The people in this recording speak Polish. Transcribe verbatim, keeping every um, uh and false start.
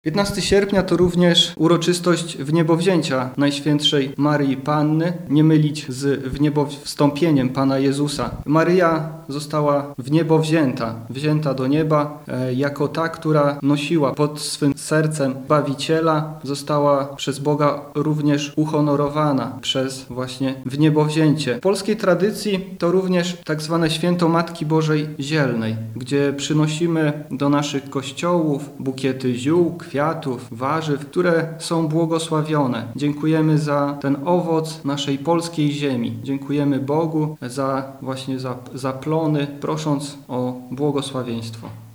piętnastego sierpnia to również uroczystość wniebowzięcia Najświętszej Maryi Panny, nie mylić z wniebowstąpieniem Pana Jezusa. Maryja została w niebo wzięta, wzięta do nieba e, jako ta, która nosiła pod swym sercem Zbawiciela, została przez Boga również uhonorowana przez właśnie wniebowzięcie. W polskiej tradycji to również tak zwane święto Matki Bożej Zielnej, gdzie przynosimy do naszych kościołów bukiety ziół, kwiatów, warzyw, które są błogosławione. Dziękujemy za ten owoc naszej polskiej ziemi. Dziękujemy Bogu za właśnie za, za plony, prosząc o błogosławieństwo.